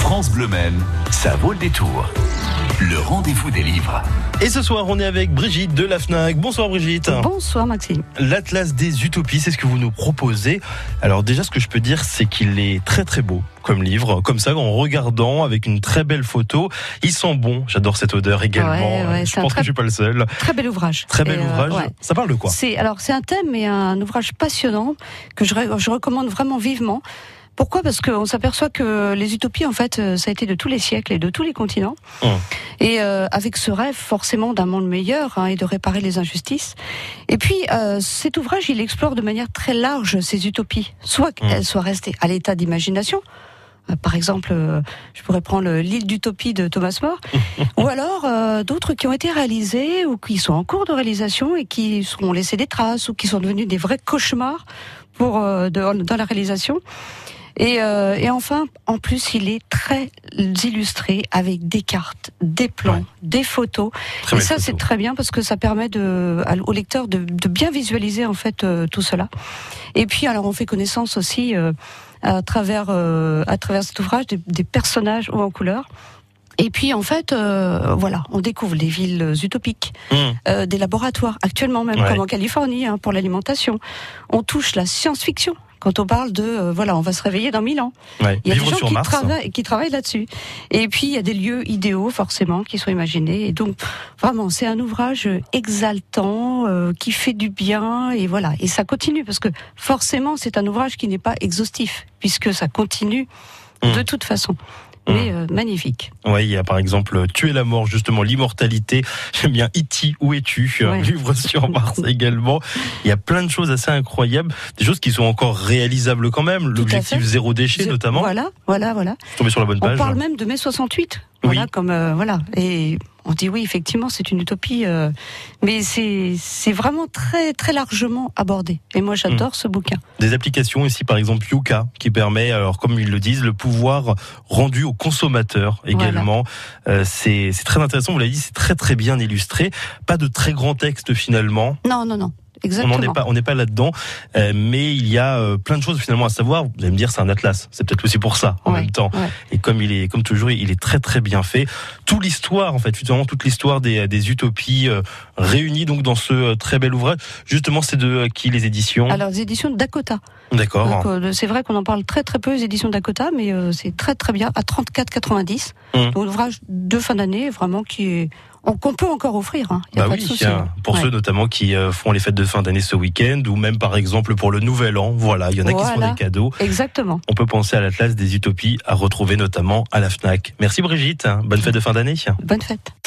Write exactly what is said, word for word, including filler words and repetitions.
France Bleu Maine, ça vaut le détour. Le rendez-vous des livres. Et ce soir, on est avec Brigitte de la Fnac. Bonsoir Brigitte. Bonsoir Maxime. L'Atlas des Utopies, c'est ce que vous nous proposez. Alors déjà, ce que je peux dire, c'est qu'il est très très beau comme livre. Comme ça, en regardant, avec une très belle photo. Il sent bon. J'adore cette odeur également. Ouais, ouais, je pense très, que je suis pas le seul. Très bel ouvrage. Très bel Et ouvrage. Euh, ouais. Ça parle de quoi ? C'est, alors, c'est un thème et un ouvrage passionnant que je, je recommande vraiment vivement. Pourquoi ? Parce qu'on s'aperçoit que les utopies, en fait, ça a été de tous les siècles et de tous les continents. Mmh. Et euh, avec ce rêve, forcément, d'un monde meilleur hein, et de réparer les injustices. Et puis, euh, cet ouvrage, il explore de manière très large ces utopies. Soit mmh. qu'elles soient restées à l'état d'imagination. Euh, par exemple, euh, je pourrais prendre l'île d'Utopie de Thomas More. Ou alors, euh, d'autres qui ont été réalisées ou qui sont en cours de réalisation et qui sont laissés des traces ou qui sont devenus des vrais cauchemars pour, euh, de, dans la réalisation. Et, euh, et enfin, en plus, il est très illustré avec des cartes, des plans, ouais. des photos. Très et ça, photo. C'est très bien parce que ça permet de, au lecteur de, de bien visualiser en fait euh, tout cela. Et puis, alors, on fait connaissance aussi euh, à travers euh, à travers cet ouvrage des, des personnages ou en couleur. Et puis en fait, euh, voilà, on découvre des villes utopiques, mmh. euh, des laboratoires, actuellement même, ouais. comme en Californie, hein, pour l'alimentation. On touche la science-fiction. Quand on parle de, euh, voilà, on va se réveiller dans mille ans. Ouais, il y a des gens qui, Mars. Travaillent, qui travaillent là-dessus. Et puis, il y a des lieux idéaux, forcément, qui sont imaginés. Et donc, vraiment, c'est un ouvrage exaltant, euh, qui fait du bien. Et voilà. Et ça continue, parce que forcément, c'est un ouvrage qui n'est pas exhaustif, puisque ça continue mmh. de toute façon. Mais euh, magnifique. Oui, il y a par exemple Tuer la mort, justement, l'immortalité. J'aime bien E T, où es-tu ? Ouais. Un livre sur Mars également. Il y a plein de choses assez incroyables, des choses qui sont encore réalisables quand même. L'objectif zéro déchet, notamment. Voilà, voilà, voilà. Je suis tombé sur la bonne page. On parle même de mai soixante-huit. Voilà, oui. comme euh, voilà. Et on dit oui, effectivement, c'est une utopie, euh, mais c'est c'est vraiment très très largement abordé. Et moi, j'adore mmh. ce bouquin. Des applications ici, par exemple Yuka, qui permet, alors comme ils le disent, le pouvoir rendu aux consommateurs également. Voilà. Euh, c'est c'est très intéressant. Vous l'avez dit, c'est très très bien illustré. Pas de très grands textes finalement. Non, non, non. Exactement. On n'en est pas, on n'est pas là-dedans, euh, mais il y a euh, plein de choses finalement à savoir. Vous allez me dire, c'est un atlas. C'est peut-être aussi pour ça en ouais, même temps. Ouais. Et comme il est, comme toujours, il est très très bien fait. Toute l'histoire, en fait, finalement, toute l'histoire des des utopies euh, réunies donc dans ce euh, très bel ouvrage. Justement, c'est de euh, qui les éditions ? Alors, les éditions de Dakota. D'accord. Donc, euh, c'est vrai qu'on en parle très très peu les éditions de Dakota, mais euh, c'est très très bien à trente-quatre quatre-vingt-dix. Mmh. Donc, l'ouvrage de fin d'année, vraiment qui est qu'on peut encore offrir. Hein. Y a bah pas oui, de souci, hein. Pour ouais. ceux notamment qui euh, font les fêtes de fin d'année ce week-end, ou même par exemple pour le Nouvel An. Voilà, il y en a voilà. qui se font des cadeaux. Exactement. On peut penser à l'Atlas des Utopies à retrouver notamment à la Fnac. Merci Brigitte. Bonne fête de fin d'année. Bonne fête.